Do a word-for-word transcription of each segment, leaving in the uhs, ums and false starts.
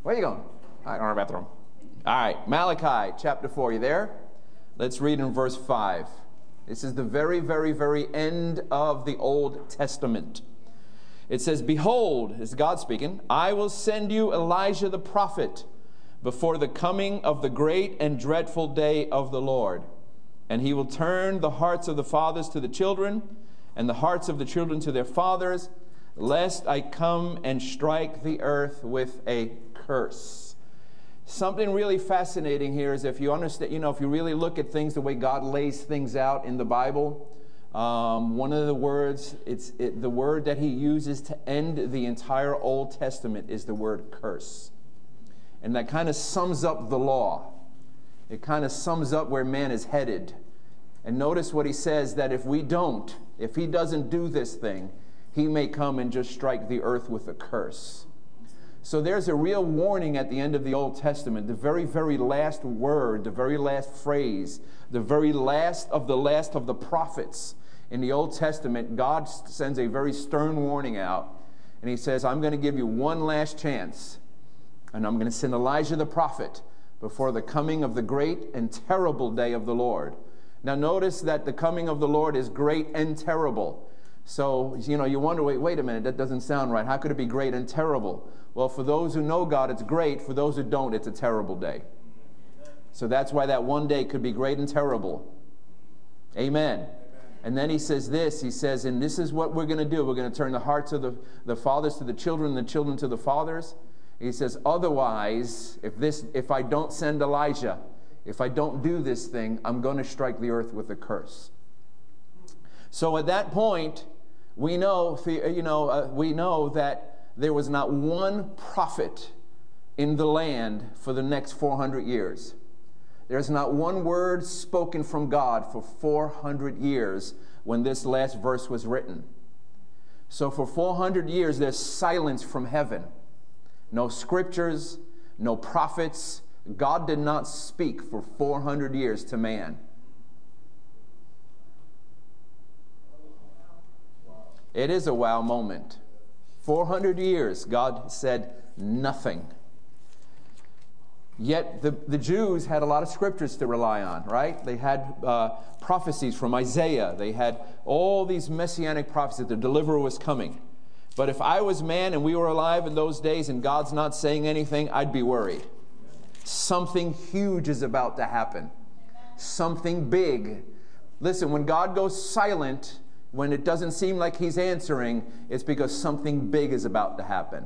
Where are you going? All right, on our bathroom. All right, Malachi chapter four. You there? Let's read in verse five. This is the very, very, very end of the Old Testament. It says, "Behold," this is God speaking, "I will send you Elijah the prophet before the coming of the great and dreadful day of the Lord. And he will turn the hearts of the fathers to the children, and the hearts of the children to their fathers, lest I come and strike the earth with a curse." Something really fascinating here is if you understand, you know, if you really look at things the way God lays things out in the Bible, um, one of the words, it's it, the word that he uses to end the entire Old Testament is the word curse. And that kind of sums up the law. It kind of sums up where man is headed. And notice what he says, that if we don't, if he doesn't do this thing, he may come and just strike the earth with a curse. So there's a real warning at the end of the Old Testament. The very, very last word, the very last phrase, the very last of the last of the prophets in the Old Testament, God sends a very stern warning out. And he says, I'm going to give you one last chance. And I'm going to send Elijah the prophet before the coming of the great and terrible day of the Lord. Now notice that the coming of the Lord is great and terrible. So, you know, you wonder, wait, wait a minute, that doesn't sound right. How could it be great and terrible? Well, for those who know God, it's great. For those who don't, it's a terrible day. So that's why that one day could be great and terrible. Amen. And then he says this, he says, and this is what we're going to do. We're going to turn the hearts of the, the fathers to the children, and the children to the fathers. He says, otherwise, if this, if I don't send Elijah, if I don't do this thing, I'm going to strike the earth with a curse. So at that point, we know, you know, uh, we know that there was not one prophet in the land for the next four hundred years. There's not one word spoken from God for four hundred years when this last verse was written. So for four hundred years, there's silence from heaven. No scriptures, no prophets. God did not speak for four hundred years to man. It is a wow moment. four hundred years, God said nothing. Yet the, the Jews had a lot of scriptures to rely on, right? They had uh, prophecies from Isaiah. They had all these messianic prophecies. The deliverer was coming. But if I was man and we were alive in those days and God's not saying anything, I'd be worried. Something huge is about to happen. Something big. Listen, when God goes silent, when it doesn't seem like he's answering, it's because something big is about to happen.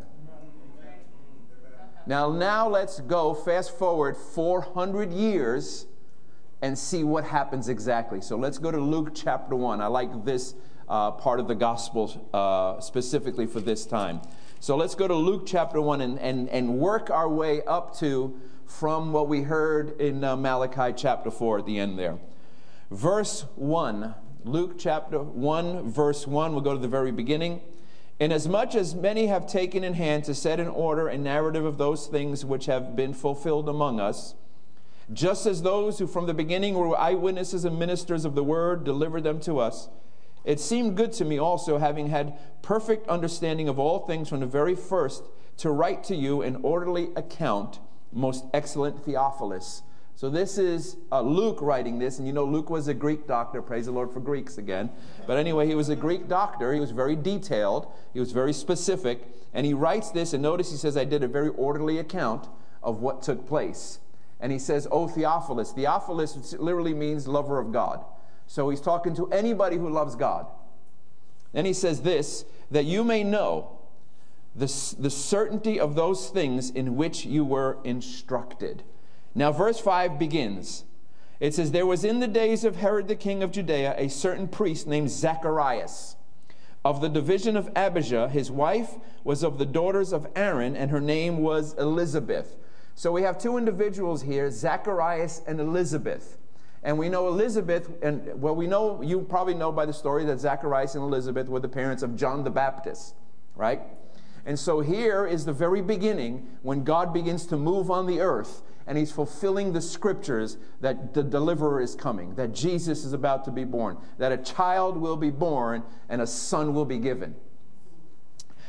Now, now let's go fast forward four hundred years and see what happens exactly. So let's go to Luke chapter one. I like this uh, part of the gospel uh, specifically for this time. So let's go to Luke chapter one and, and, and work our way up to from what we heard in uh, Malachi chapter four at the end there. Verse one. Luke chapter one, verse one, we'll go to the very beginning. Inasmuch as many have taken in hand to set in order a narrative of those things which have been fulfilled among us, just as those who from the beginning were eyewitnesses and ministers of the word delivered them to us, it seemed good to me also, having had perfect understanding of all things from the very first, to write to you an orderly account, most excellent Theophilus. So this is uh, Luke writing this, and you know Luke was a Greek doctor. Praise the Lord for Greeks again. But anyway, he was a Greek doctor. He was very detailed. He was very specific. And he writes this, and notice he says, I did a very orderly account of what took place. And he says, oh, Theophilus. Theophilus literally means lover of God. So he's talking to anybody who loves God. Then he says this, that you may know the, the certainty of those things in which you were instructed. Now, verse five begins. It says, there was in the days of Herod the king of Judea a certain priest named Zacharias, of the division of Abijah. His wife was of the daughters of Aaron, and her name was Elizabeth. So we have two individuals here, Zacharias and Elizabeth. And we know Elizabeth, and well, we know, you probably know by the story that Zacharias and Elizabeth were the parents of John the Baptist, right? And so here is the very beginning when God begins to move on the earth, and he's fulfilling the scriptures that the deliverer is coming, that Jesus is about to be born, that a child will be born and a son will be given.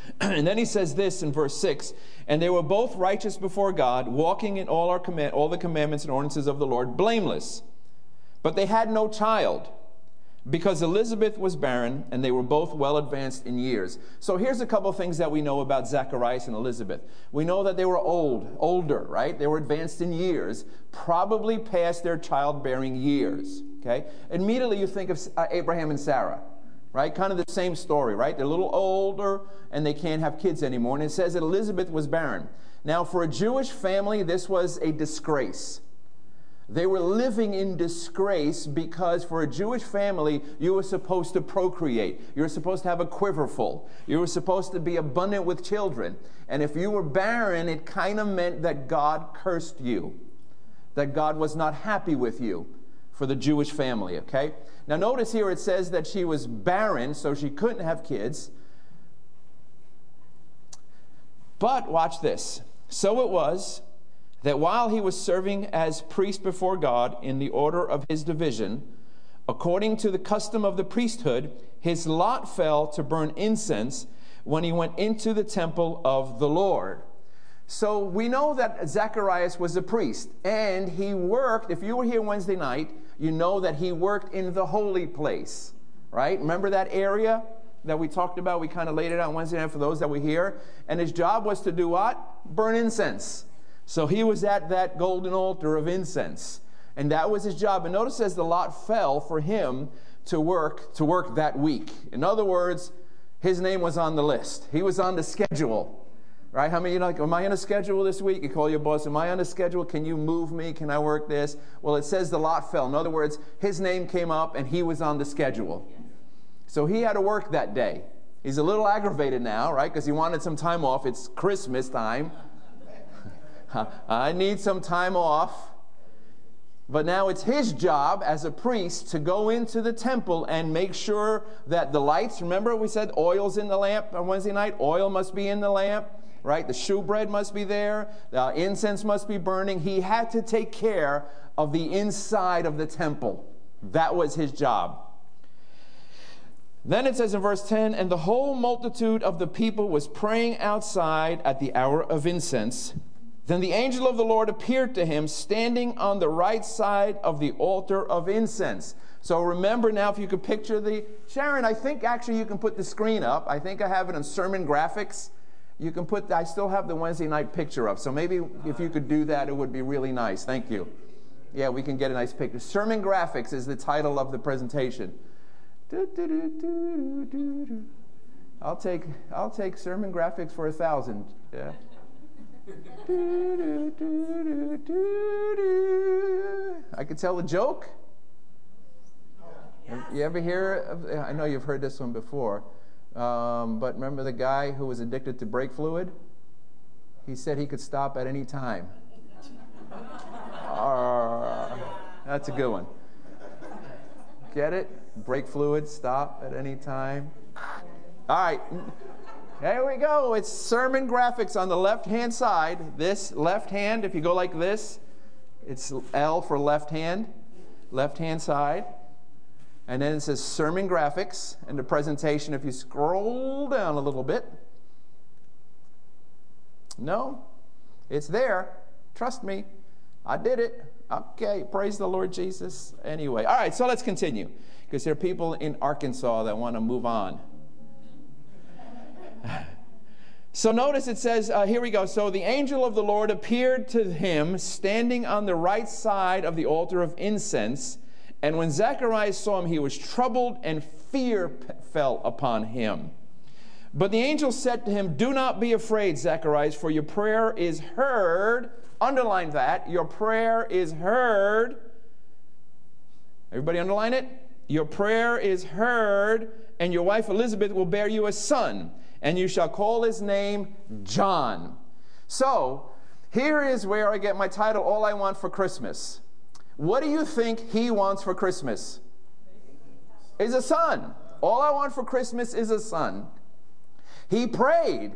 And then he says this in verse six, and they were both righteous before God, walking in all our command, all the commandments and ordinances of the Lord, blameless. But they had no child, because Elizabeth was barren, and they were both well advanced in years. So here's a couple of things that we know about Zacharias and Elizabeth. We know that they were old, older, right? They were advanced in years, probably past their childbearing years, okay? Immediately you think of uh, Abraham and Sarah, right? Kind of the same story, right? They're a little older, and they can't have kids anymore. And it says that Elizabeth was barren. Now, for a Jewish family, this was a disgrace. They were living in disgrace because for a Jewish family, you were supposed to procreate. You were supposed to have a quiver full. You were supposed to be abundant with children. And if you were barren, it kind of meant that God cursed you, that God was not happy with you for the Jewish family, okay? Now notice here it says that she was barren, so she couldn't have kids. But watch this. So it was that while he was serving as priest before God in the order of his division, according to the custom of the priesthood, his lot fell to burn incense when he went into the temple of the Lord. So we know that Zacharias was a priest, and he worked, if you were here Wednesday night, you know that he worked in the holy place, right? Remember that area that we talked about? We kind of laid it out Wednesday night for those that were here. And his job was to do what? Burn incense. So he was at that golden altar of incense, and that was his job. And notice as the lot fell for him to work to work that week. In other words, his name was on the list. He was on the schedule, right? How many of you know, like, am I on a schedule this week? You call your boss, am I on a schedule? Can you move me? Can I work this? Well, it says the lot fell. In other words, his name came up, and he was on the schedule. So he had to work that day. He's a little aggravated now, right? Because he wanted some time off. It's Christmas time. I need some time off. But now it's his job as a priest to go into the temple and make sure that the lights, remember we said oil's in the lamp on Wednesday night? Oil must be in the lamp, right? The shewbread must be there. The incense must be burning. He had to take care of the inside of the temple. That was his job. Then it says in verse ten, and the whole multitude of the people was praying outside at the hour of incense. Then the angel of the Lord appeared to him, standing on the right side of the altar of incense. So remember now, if you could picture the... Sharon, I think actually you can put the screen up. I think I have it on sermon graphics. You can put... I still have the Wednesday night picture up. So maybe if you could do that, it would be really nice. Thank you. Yeah, we can get a nice picture. Sermon graphics is the title of the presentation. I'll take, I'll take sermon graphics for a thousand. Yeah. I could tell a joke. You ever hear of, I know you've heard this one before, um, but remember the guy who was addicted to brake fluid? He said he could stop at any time. uh, that's a good one. Get it? Brake fluid, stop at any time. All right. There we go. It's sermon graphics on the left-hand side. This left hand, if you go like this, it's L for left hand, left-hand side. And then it says sermon graphics. And the presentation, if you scroll down a little bit. No, it's there. Trust me. I did it. Okay, praise the Lord Jesus. Anyway, all right, so let's continue. Because there are people in Arkansas that want to move on. So notice it says, uh, here we go. So the angel of the Lord appeared to him standing on the right side of the altar of incense. And when Zacharias saw him, he was troubled, and fear p- fell upon him. But the angel said to him, do not be afraid, Zacharias, for your prayer is heard. Underline that. Your prayer is heard. Everybody underline it? Your prayer is heard, and your wife Elizabeth will bear you a son, and you shall call his name John. So, here is where I get my title, All I Want for Christmas. What do you think he wants for Christmas? Is a son. All I want for Christmas is a son. He prayed.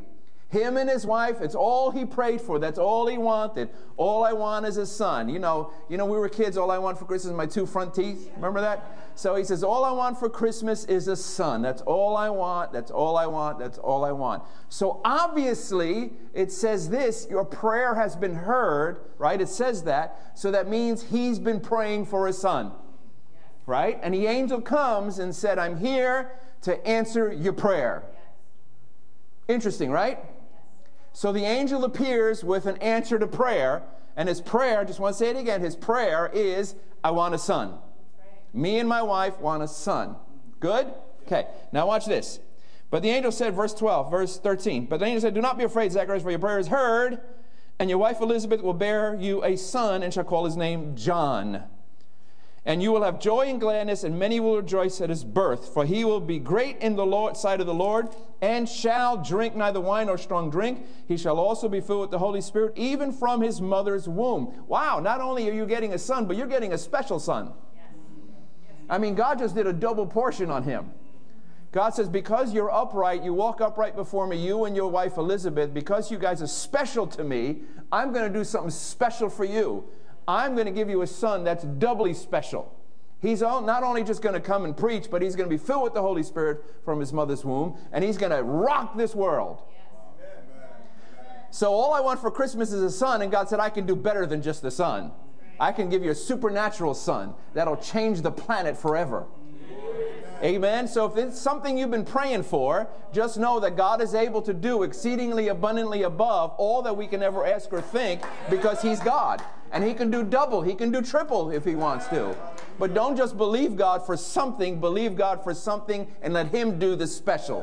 Him and his wife, it's all he prayed for. That's all he wanted. All I want is a son. You know, you know, we were kids, all I want for Christmas is my two front teeth. Remember that? So he says, all I want for Christmas is a son. That's all I want. That's all I want. That's all I want. So obviously, it says this, your prayer has been heard, right? It says that. So that means he's been praying for a son, right? And the angel comes and said, I'm here to answer your prayer. Interesting, right? So the angel appears with an answer to prayer, and his prayer, just want to say it again, his prayer is, I want a son. Me and my wife want a son. Good? Okay, now watch this. But the angel said, verse twelve, verse thirteen, but the angel said, do not be afraid, Zacharias, for your prayer is heard, and your wife Elizabeth will bear you a son, and shall call his name John. And you will have joy and gladness, and many will rejoice at his birth. For he will be great in the Lord, sight of the Lord, and shall drink neither wine nor strong drink. He shall also be filled with the Holy Spirit, even from his mother's womb. Wow, not only are you getting a son, but you're getting a special son. I mean, God just did a double portion on him. God says, because you're upright, you walk upright before me, you and your wife Elizabeth, because you guys are special to me, I'm going to do something special for you. I'm going to give you a son that's doubly special. He's not only just going to come and preach, but he's going to be filled with the Holy Spirit from his mother's womb, and he's going to rock this world. Yes. So all I want for Christmas is a son, and God said, I can do better than just a son. I can give you a supernatural son that'll change the planet forever. Amen. So if it's something you've been praying for, just know that God is able to do exceedingly abundantly above all that we can ever ask or think, because he's God. And he can do double, he can do triple if he wants to. But don't just believe God for something, believe God for something and let him do the special.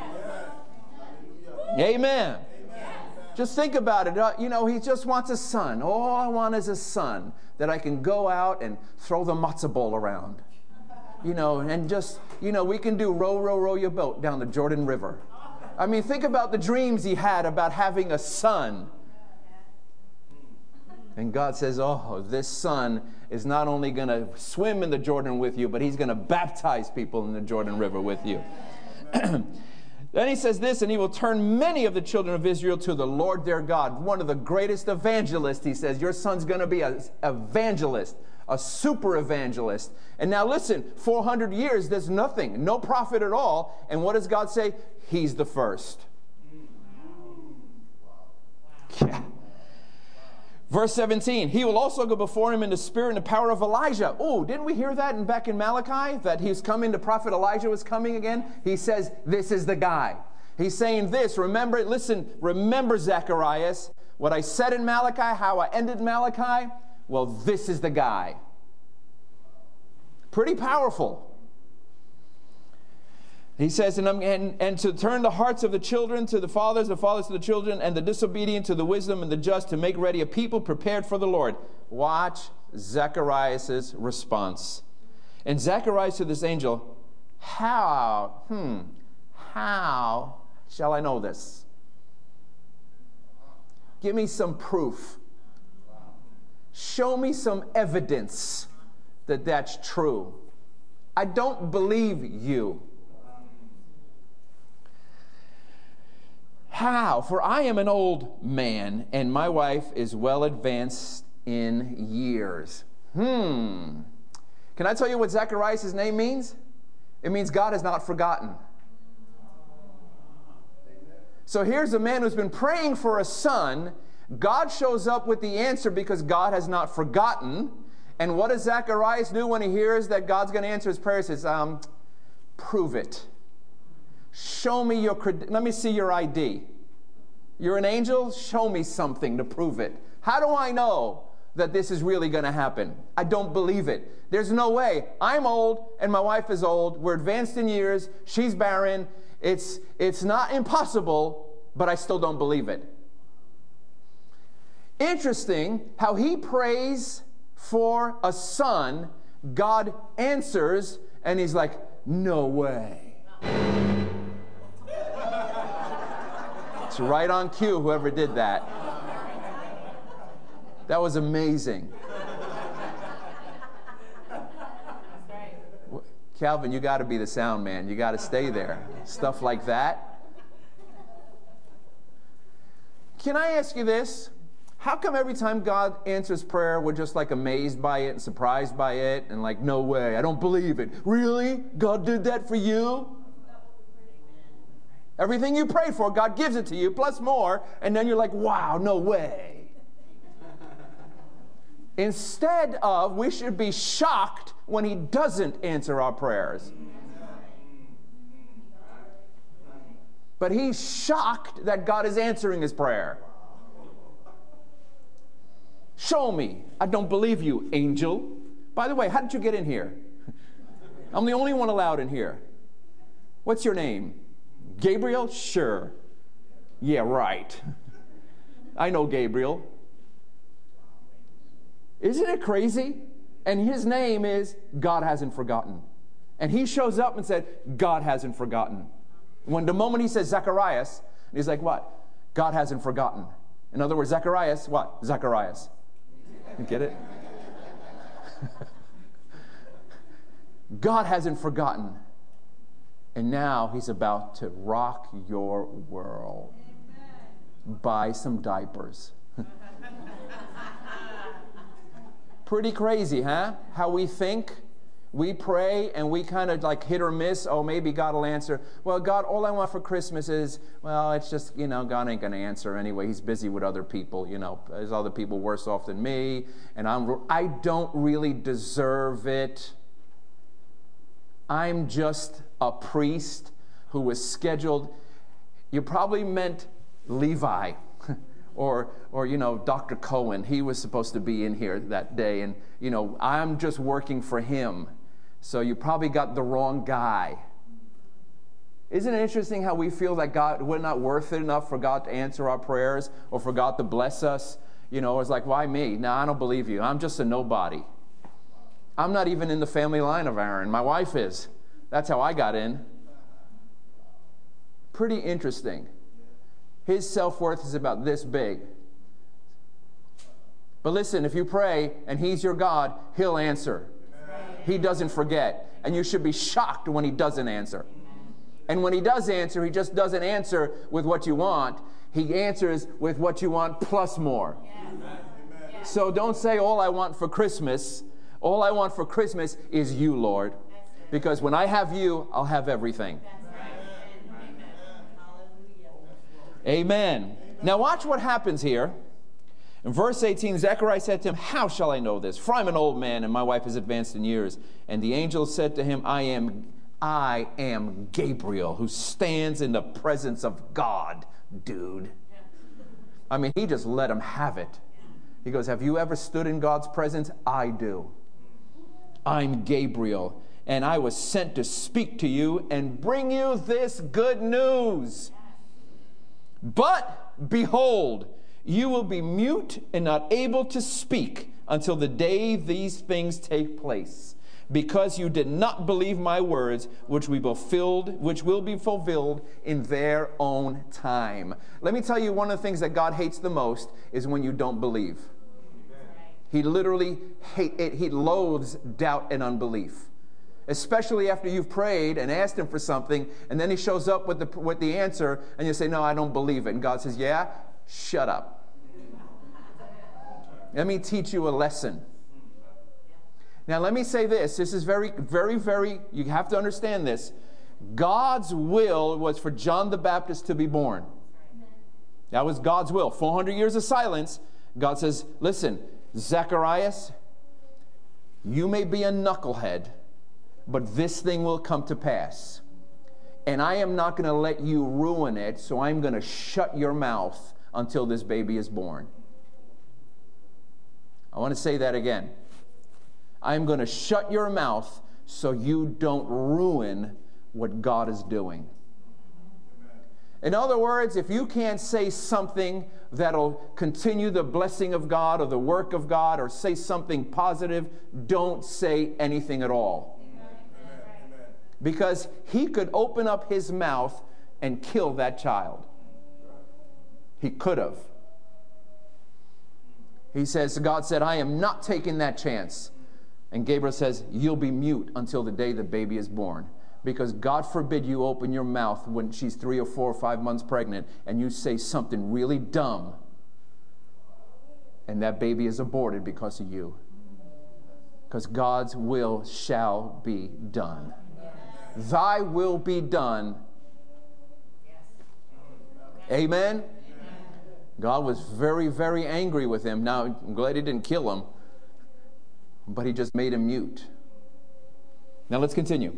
Yes. Amen. Amen. Just think about it. Uh, you know, he just wants a son. All I want is a son that I can go out and throw the matzo ball around. You know, and just, you know, we can do row, row, row your boat down the Jordan River. I mean, think about the dreams he had about having a son. And God says, oh, this son is not only going to swim in the Jordan with you, but he's going to baptize people in the Jordan River with you. Then he says this, and he will turn many of the children of Israel to the Lord their God. One of the greatest evangelists, he says, your son's going to be an evangelist, a super evangelist. And now listen, four hundred years, there's nothing, no prophet at all. And what does God say? He's the first. Yeah. Verse seventeen, he will also go before him in the spirit and the power of Elijah. Oh, didn't we hear that in, back in Malachi? That he's coming, the prophet Elijah was coming again? He says, this is the guy. He's saying this, remember, listen, remember Zacharias, what I said in Malachi, how I ended Malachi? Well, this is the guy. Pretty powerful. He says, and, and, and to turn the hearts of the children to the fathers, the fathers to the children, and the disobedient to the wisdom, and the just, to make ready a people prepared for the Lord. Watch Zacharias' response. And Zacharias to this angel, how, hmm, how shall I know this? Give me some proof. Show me some evidence that that's true. I don't believe you. How? For I am an old man, and my wife is well advanced in years. Hmm. Can I tell you what Zacharias' name means? It means God has not forgotten. So here's a man who's been praying for a son. God shows up with the answer because God has not forgotten. And what does Zacharias do when he hears that God's going to answer his prayer? He says, um, prove it. Show me your, cred- let me see your I D. You're an angel? Show me something to prove it. How do I know that this is really going to happen? I don't believe it. There's no way. I'm old and my wife is old. We're advanced in years. She's barren. It's, it's not impossible, but I still don't believe it. Interesting how he prays for a son. God answers and he's like, no way. It's right on cue, whoever did that. That was amazing. Calvin, you got to be the sound man. You got to stay there. Stuff like that. Can I ask you this? How come every time God answers prayer, we're just like amazed by it and surprised by it and like, no way, I don't believe it. Really? God did that for you? Everything you pray for, God gives it to you, plus more, and then you're like, wow, no way. Instead of, we should be shocked when He doesn't answer our prayers. But He's shocked that God is answering His prayer. Show me. I don't believe you, angel. By the way, how did you get in here? I'm the only one allowed in here. What's your name? Gabriel? Sure. Yeah, right. I know Gabriel. Isn't it crazy? And his name is God hasn't forgotten. And he shows up and said, God hasn't forgotten. When the moment he says Zacharias, he's like, what? God hasn't forgotten. In other words, Zacharias, what? Zacharias. You get it? God hasn't forgotten. And now He's about to rock your world. Amen. Buy some diapers. Pretty crazy, huh? How we think. We pray and we kind of like hit or miss. Oh, maybe God will answer. Well, God, all I want for Christmas is, well, it's just, you know, God ain't going to answer anyway. He's busy with other people, you know. There's other people worse off than me. And I'm, I don't really deserve it. I'm just a priest who was scheduled. You probably meant Levi or, or, you know, Doctor Cohen. He was supposed to be in here that day. And, you know, I'm just working for him. So you probably got the wrong guy. Isn't it interesting how we feel that God, we're not worth it enough for God to answer our prayers or for God to bless us? You know, it's like, why me? No, I don't believe you. I'm just a nobody. I'm not even in the family line of Aaron. My wife is. That's how I got in. Pretty interesting. His self-worth is about this big. But listen, if you pray and He's your God, He'll answer. He doesn't forget. And you should be shocked when He doesn't answer. And when He does answer, He just doesn't answer with what you want. He answers with what you want plus more. Yes. So don't say, all I want for Christmas. All I want for Christmas is you, Lord. Because when I have you, I'll have everything. Amen. Now watch what happens here. In verse eighteen, Zechariah said to him, how shall I know this? For I'm an old man, and my wife is advanced in years. And the angel said to him, I am, I am Gabriel, who stands in the presence of God, dude. I mean, he just let him have it. He goes, have you ever stood in God's presence? I do. I'm Gabriel, and I was sent to speak to you and bring you this good news. But behold, you will be mute and not able to speak until the day these things take place, because you did not believe my words, which we fulfilled, which will be fulfilled in their own time. Let me tell you, one of the things that God hates the most is when you don't believe. He literally hate it. He loathes doubt and unbelief. Especially after you've prayed and asked Him for something, and then He shows up with the, with the answer, and you say, no, I don't believe it. And God says, yeah, shut up. Let me teach you a lesson. Now, let me say this. This is very, very, very, you have to understand this. God's will was for John the Baptist to be born. That was God's will. four hundred years of silence. God says, listen, Zacharias, you may be a knucklehead, but this thing will come to pass. And I am not going to let you ruin it, so I'm going to shut your mouth until this baby is born. I want to say that again. I'm going to shut your mouth so you don't ruin what God is doing. In other words, if you can't say something that'll continue the blessing of God or the work of God, or say something positive, don't say anything at all. Because He could open up His mouth and kill that child. He could have. He says, God said, I am not taking that chance. And Gabriel says, you'll be mute until the day the baby is born. Because God forbid you open your mouth when she's three or four or five months pregnant and you say something really dumb and that baby is aborted because of you. Because God's will shall be done. Yes. Thy will be done. Yes. Amen? Amen? God was very, very angry with him. Now, I'm glad he didn't kill him, but he just made him mute. Now, let's continue.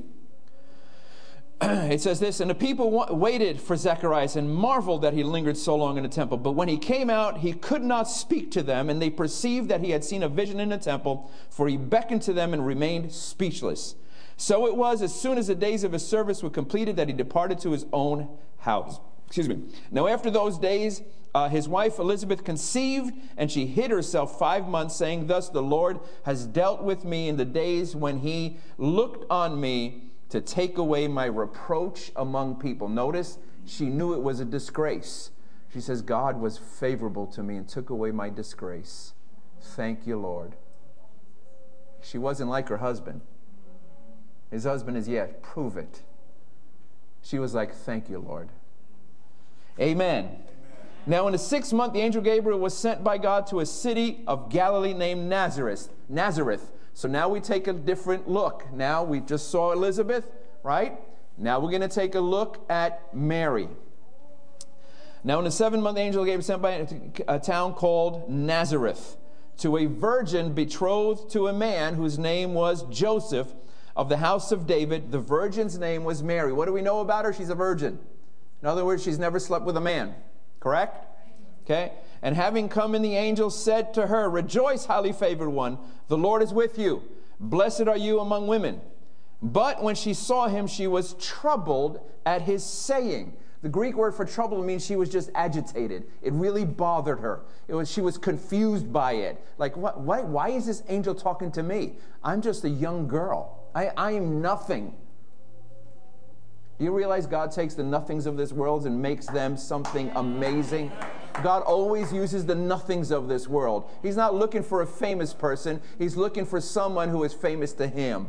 It says this, and the people wa- waited for Zacharias and marveled that he lingered so long in the temple. But when he came out, he could not speak to them, and they perceived that he had seen a vision in the temple, for he beckoned to them and remained speechless. So it was, as soon as the days of his service were completed, that he departed to his own house. Excuse me. Now after those days, uh, his wife Elizabeth conceived, and she hid herself five months, saying, thus the Lord has dealt with me in the days when he looked on me to take away my reproach among people. Notice, she knew it was a disgrace. She says, God was favorable to me and took away my disgrace. Thank you, Lord. She wasn't like her husband. His husband is, yeah, prove it. She was like, thank you, Lord. Amen. Amen. Now in the sixth month, the angel Gabriel was sent by God to a city of Galilee named Nazareth. Nazareth. So now we take a different look. Now we just saw Elizabeth, right? Now we're going to take a look at Mary. Now in the seventh month, the angel Gabriel was sent by a town called Nazareth to a virgin betrothed to a man whose name was Joseph of the house of David. The virgin's name was Mary. What do we know about her? She's a virgin. In other words, she's never slept with a man. Correct? Okay. And having come in, the angel said to her, rejoice, highly favored one, the Lord is with you. Blessed are you among women. But when she saw him, she was troubled at his saying. The Greek word for trouble means she was just agitated. It really bothered her. It was, she was confused by it. Like, what, why, why is this angel talking to me? I'm just a young girl. I, I am nothing. Do you realize God takes the nothings of this world and makes them something amazing? God always uses the nothings of this world. He's not looking for a famous person. He's looking for someone who is famous to him.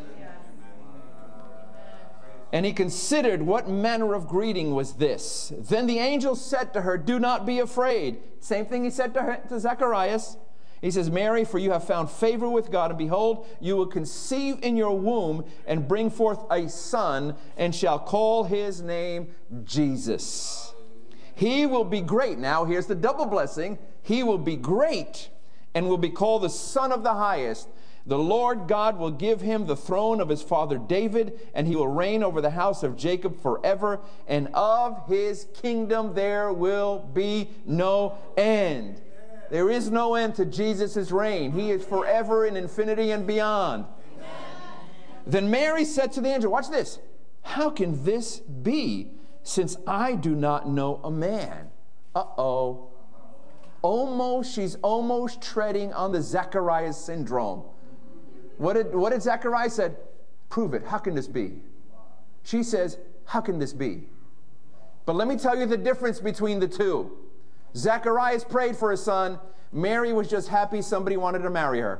And he considered what manner of greeting was this. Then the angel said to her, do not be afraid. Same thing he said to, her, to Zacharias. He says, Mary, for you have found favor with God, and behold, you will conceive in your womb and bring forth a son, and shall call his name Jesus. He will be great. Now here's the double blessing. He will be great and will be called the Son of the Highest. The Lord God will give him the throne of his father David, and he will reign over the house of Jacob forever, and of his kingdom there will be no end. There is no end to Jesus' reign. He is forever in infinity and beyond. Amen. Then Mary said to the angel, watch this, how can this be, since I do not know a man? Uh-oh. Almost, she's almost treading on the Zacharias syndrome. What did, what did Zacharias said? Prove it. How can this be? She says, how can this be? But let me tell you the difference between the two. Zacharias prayed for a son. Mary was just happy somebody wanted to marry her.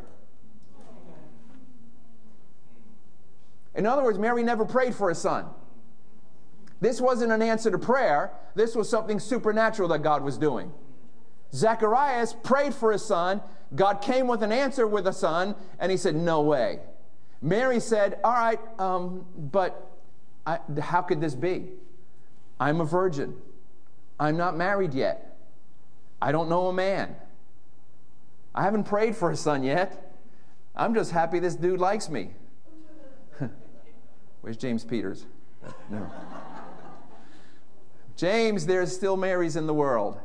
In other words, Mary never prayed for a son. This wasn't an answer to prayer. This was something supernatural that God was doing. Zacharias prayed for a son. God came with an answer with a son, and he said, no way. Mary said, all right, um, but I, how could this be? I'm a virgin. I'm not married yet. I don't know a man. I haven't prayed for a son yet. I'm just happy this dude likes me. Where's James Peters? No. James, there's still Marys in the world.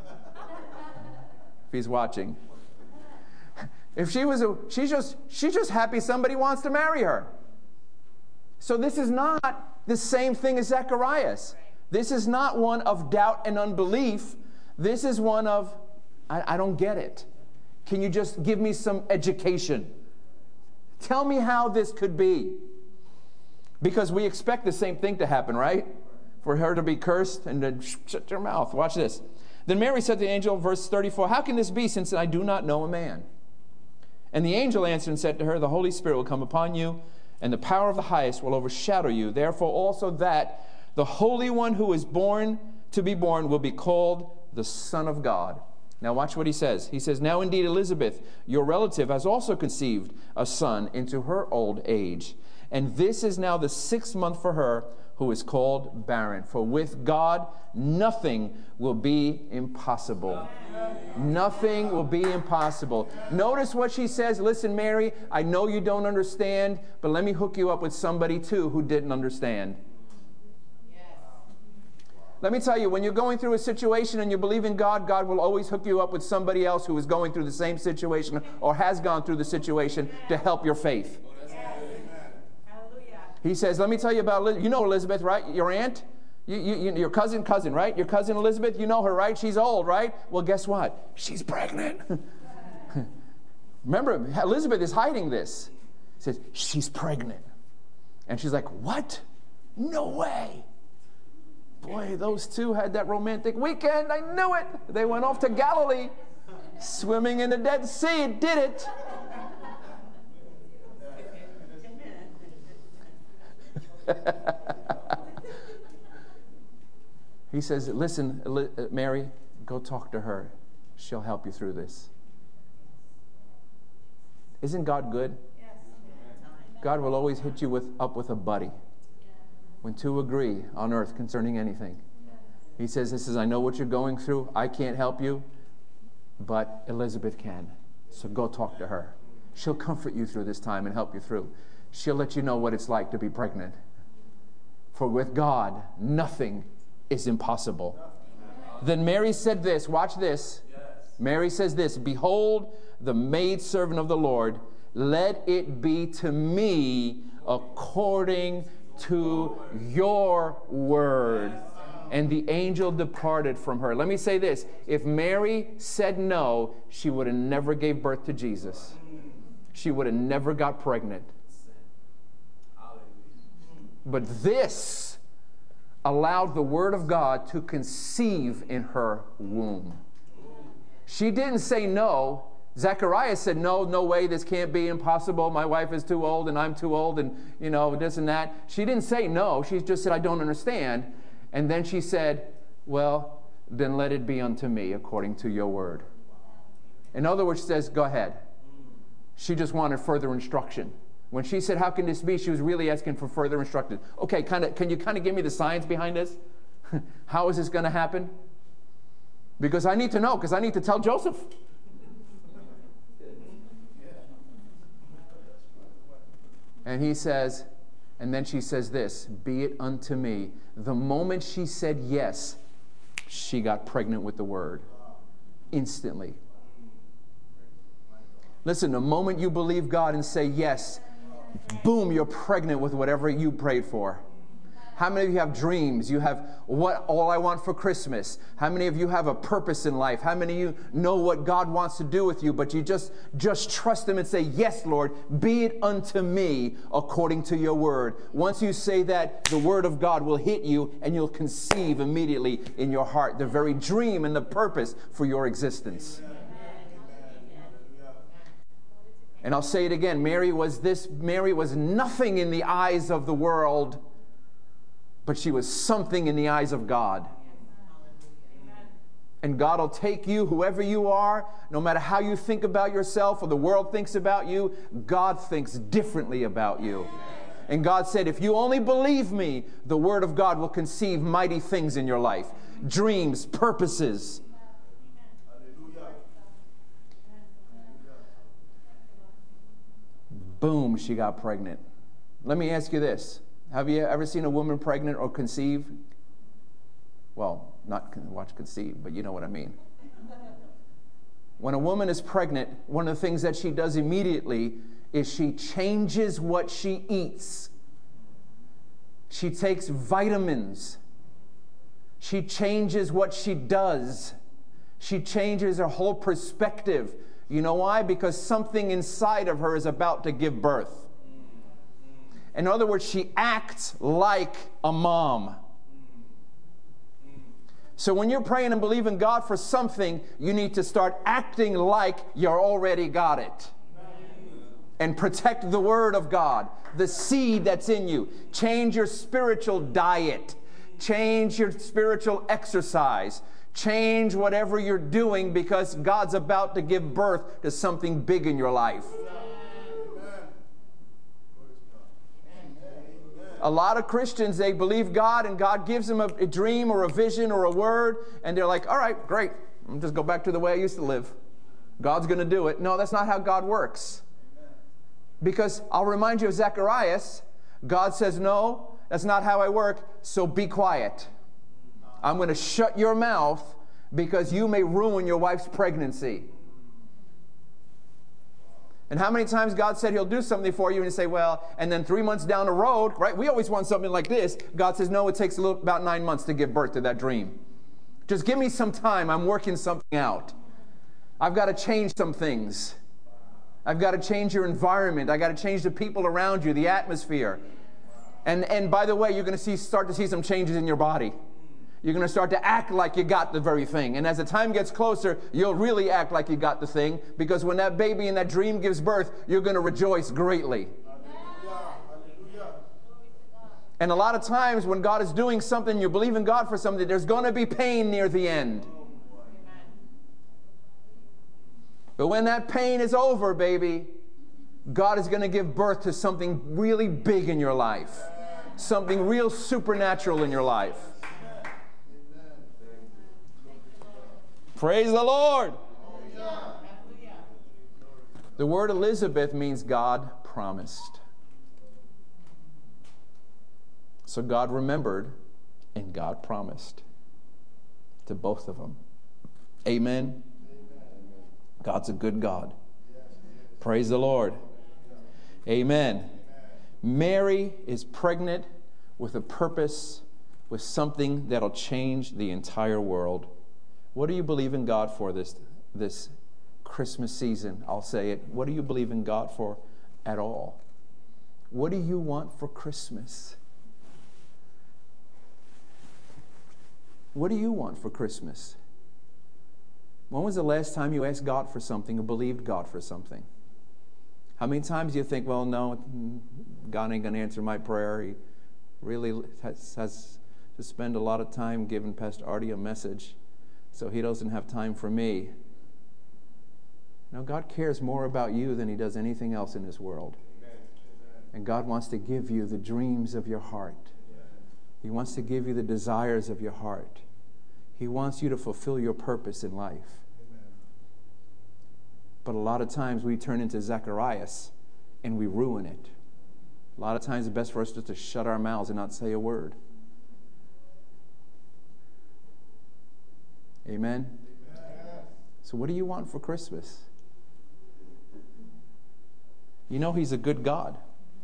If he's watching. If she was a, she's just, she's just happy somebody wants to marry her. So this is not the same thing as Zacharias. This is not one of doubt and unbelief. This is one of, I, I don't get it. Can you just give me some education? Tell me how this could be. Because we expect the same thing to happen, right? For her to be cursed and to shut your mouth. Watch this. Then Mary said to the angel, verse thirty-four, how can this be, since I do not know a man? And the angel answered and said to her, the Holy Spirit will come upon you, and the power of the highest will overshadow you. Therefore also that the Holy One who is born to be born will be called the Son of God. Now watch what he says. He says, now indeed Elizabeth, your relative, has also conceived a son into her old age. And this is now the sixth month for her who is called barren. For with God, nothing will be impossible. Nothing will be impossible. Notice what she says. Listen, Mary, I know you don't understand, but let me hook you up with somebody too who didn't understand. Let me tell you, when you're going through a situation and you believe in God, God will always hook you up with somebody else who is going through the same situation or has gone through the situation to help your faith. He says, let me tell you about, you know Elizabeth, right? Your aunt? You, you, your cousin, cousin, right? Your cousin Elizabeth, you know her, right? She's old, right? Well, guess what? She's pregnant. Remember, Elizabeth is hiding this. He says, she's pregnant. And she's like, what? No way. Boy, those two had that romantic weekend. I knew it. They went off to Galilee, swimming in the Dead Sea. It did it. He says, listen, Mary, go talk to her. She'll help you through this. Isn't God good? God will always hit you with, up with a buddy. When two agree on earth concerning anything. He says, he says, I know what you're going through. I can't help you, but Elizabeth can. So go talk to her. She'll comfort you through this time and help you through. She'll let you know what it's like to be pregnant. For with God, nothing is impossible. Then Mary said this, watch this. Mary says this, behold, the maidservant of the Lord, let it be to me according to your word. And the angel departed from her. Let me say this. If Mary said no, she would have never gave birth to Jesus. She would have never got pregnant. But this allowed the word of God to conceive in her womb. She didn't say no. Zechariah said, no, no way, this can't be, impossible. My wife is too old and I'm too old and, you know, this and that. She didn't say no. She just said, I don't understand. And then she said, well, then let it be unto me according to your word. In other words, she says, go ahead. She just wanted further instruction. When she said, how can this be? She was really asking for further instruction. Okay, kind of, can you kind of give me the science behind this? How is this going to happen? Because I need to know, because I need to tell Joseph. And he says, and then she says this, be it unto me. The moment she said yes, she got pregnant with the word. Instantly. Listen, the moment you believe God and say yes, boom, you're pregnant with whatever you prayed for. How many of you have dreams? You have what all I want for Christmas. How many of you have a purpose in life? How many of you know what God wants to do with you, but you just, just trust Him and say, yes, Lord, be it unto me according to your word. Once you say that, the word of God will hit you and you'll conceive immediately in your heart the very dream and the purpose for your existence. And I'll say it again, Mary was this, Mary was nothing in the eyes of the world, but she was something in the eyes of God. And God will take you, whoever you are, no matter how you think about yourself or the world thinks about you, God thinks differently about you. And God said, if you only believe me, the word of God will conceive mighty things in your life. Dreams, purposes. Boom, she got pregnant. Let me ask you this. Have you ever seen a woman pregnant or conceive? Well, not watch conceive, but you know what I mean. When a woman is pregnant, one of the things that she does immediately is she changes what she eats. She takes vitamins. She changes what she does. She changes her whole perspective. You know why? Because something inside of her is about to give birth. In other words, she acts like a mom. So when you're praying and believing God for something, you need to start acting like you already got it. and protect the Word of God, the seed that's in you. Change your spiritual diet. Change your spiritual exercise. Change whatever you're doing, because God's about to give birth to something big in your life. A lot of Christians, they believe God, and God gives them a, a dream or a vision or a word, and they're like, all right, great. I'll just go back to the way I used to live. God's going to do it. No, that's not how God works. Because I'll remind you of Zacharias. God says, no, that's not how I work, so be quiet. I'm going to shut your mouth because you may ruin your wife's pregnancy. And how many times God said He'll do something for you and you say, well, and then three months down the road, right? We always want something like this. God says, no, it takes a little, about nine months to give birth to that dream. Just give me some time. I'm working something out. I've got to change some things. I've got to change your environment. I've got to change the people around you, the atmosphere. And, and by the way, you're going to see, start to see some changes in your body. You're going to start to act like you got the very thing. And as the time gets closer, you'll really act like you got the thing. Because when that baby in that dream gives birth, you're going to rejoice greatly. And a lot of times when God is doing something, you believe in God for something, there's going to be pain near the end. But when that pain is over, baby, God is going to give birth to something really big in your life. Something real supernatural in your life. Praise the Lord. The word Elizabeth means God promised. So God remembered and God promised to both of them. Amen. God's a good God. Praise the Lord. Amen. Mary is pregnant with a purpose, with something that'll change the entire world. What do you believe in God for this, this Christmas season? I'll say it. What do you believe in God for at all? What do you want for Christmas? What do you want for Christmas? When was the last time you asked God for something or believed God for something? How many times do you think, well, no, God ain't going to answer my prayer. He really has, has to spend a lot of time giving Pastor Artie a message, so he doesn't have time for me. No, God cares more about you than He does anything else in this world. Amen. And God wants to give you the dreams of your heart. He wants to give you the desires of your heart. He wants you to fulfill your purpose in life. Amen. But a lot of times we turn into Zacharias and we ruin it. A lot of times it's best for us just to shut our mouths and not say a word. Amen? Amen. So what do you want for Christmas? You know He's a good God.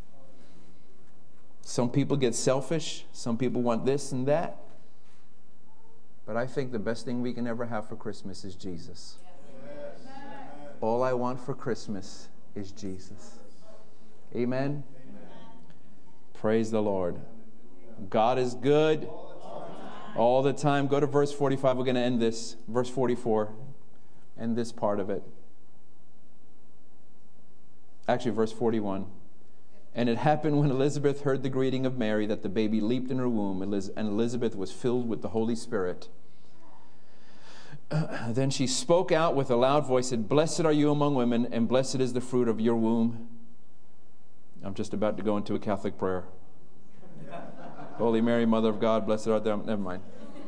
Some people get selfish. Some people want this and that. But I think the best thing we can ever have for Christmas is Jesus. Yes. All I want for Christmas is Jesus. Amen? Amen? Praise the Lord. God is good all the time. Go to verse forty-five. We're going to end this. Verse forty-four. End this part of it. Actually, verse forty-one. And it happened when Elizabeth heard the greeting of Mary that the baby leaped in her womb, and Elizabeth was filled with the Holy Spirit. Uh, then she spoke out with a loud voice, said, "Blessed are you among women, and blessed is the fruit of your womb." I'm just about to go into a Catholic prayer. Holy Mary, Mother of God, blessed art thou. Never mind.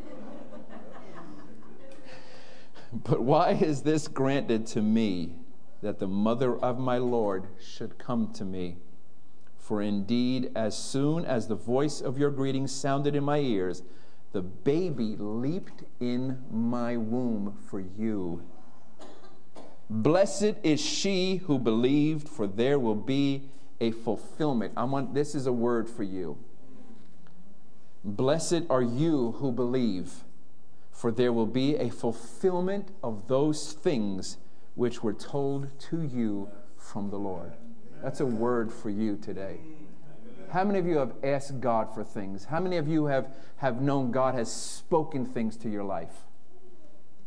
But why is this granted to me, that the mother of my Lord should come to me? For indeed, as soon as the voice of your greeting sounded in my ears, the baby leaped in my womb for you. Blessed is she who believed, for there will be a fulfillment. I want, this is a word for you. Blessed are you who believe, for there will be a fulfillment of those things which were told to you from the Lord. That's a word for you today. How many of you have asked God for things? How many of you have, have known God has spoken things to your life?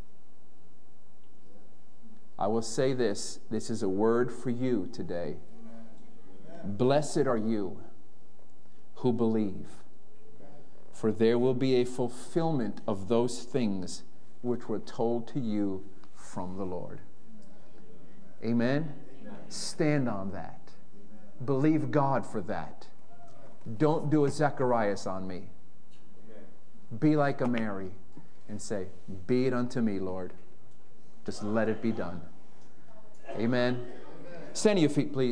I will say this. This is a word for you today. Blessed are you who believe, for there will be a fulfillment of those things which were told to you from the Lord. Amen? Stand on that. Believe God for that. Don't do a Zacharias on me. Be like a Mary and say, be it unto me, Lord. Just let it be done. Amen. Stand to your feet, please.